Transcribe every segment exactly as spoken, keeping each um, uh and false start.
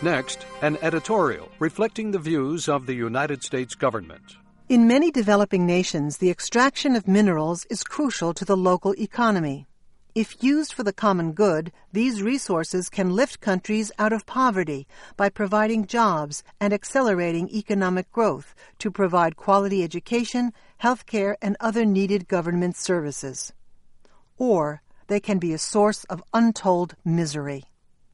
Next, an editorial reflecting the views of the United States government. In many developing nations, the extraction of minerals is crucial to the local economy. If used for the common good, these resources can lift countries out of poverty by providing jobs and accelerating economic growth to provide quality education, health care, and other needed government services. Or they can be a source of untold misery.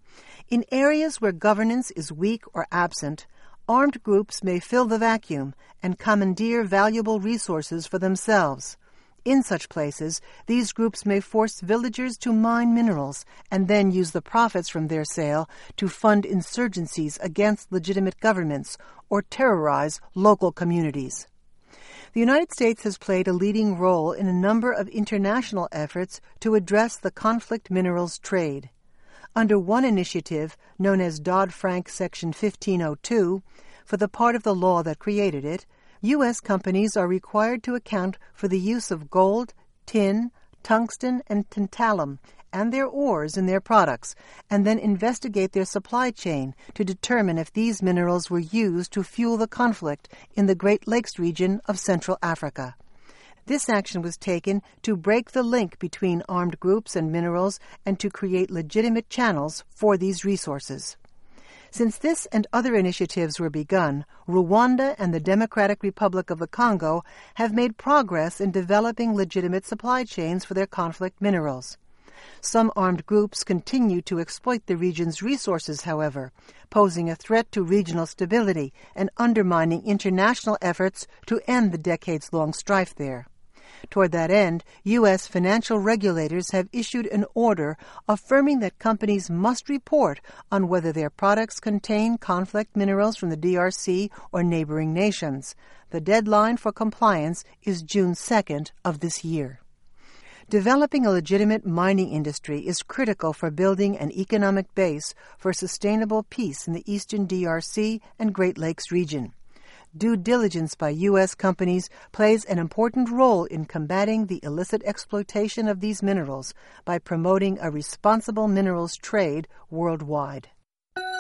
In areas where governance is weak or absent, armed groups may fill the vacuum and commandeer valuable resources for themselves. In such places, these groups may force villagers to mine minerals and then use the profits from their sale to fund insurgencies against legitimate governments or terrorize local communities. The United States has played a leading role in a number of international efforts to address the conflict minerals trade. Under one initiative, known as Dodd-Frank Section fifteen oh two, for the part of the law that created it, U S companies are required to account for the use of gold, tin, tungsten, and tantalum and their ores in their products, and then investigate their supply chain to determine if these minerals were used to fuel the conflict in the Great Lakes region of Central Africa. This action was taken to break the link between armed groups and minerals and to create legitimate channels for these resources. Since this and other initiatives were begun, Rwanda and the Democratic Republic of the Congo have made progress in developing legitimate supply chains for their conflict minerals. Some armed groups continue to exploit the region's resources, however, posing a threat to regional stability and undermining international efforts to end the decades-long strife there. Toward that end, U S financial regulators have issued an order affirming that companies must report on whether their products contain conflict minerals from the D R C or neighboring nations. The deadline for compliance is June second of this year. Developing a legitimate mining industry is critical for building an economic base for sustainable peace in the eastern D R C and Great Lakes region. Due diligence by U S companies plays an important role in combating the illicit exploitation of these minerals by promoting a responsible minerals trade worldwide.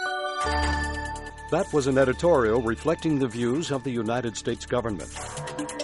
That was an editorial reflecting the views of the United States government.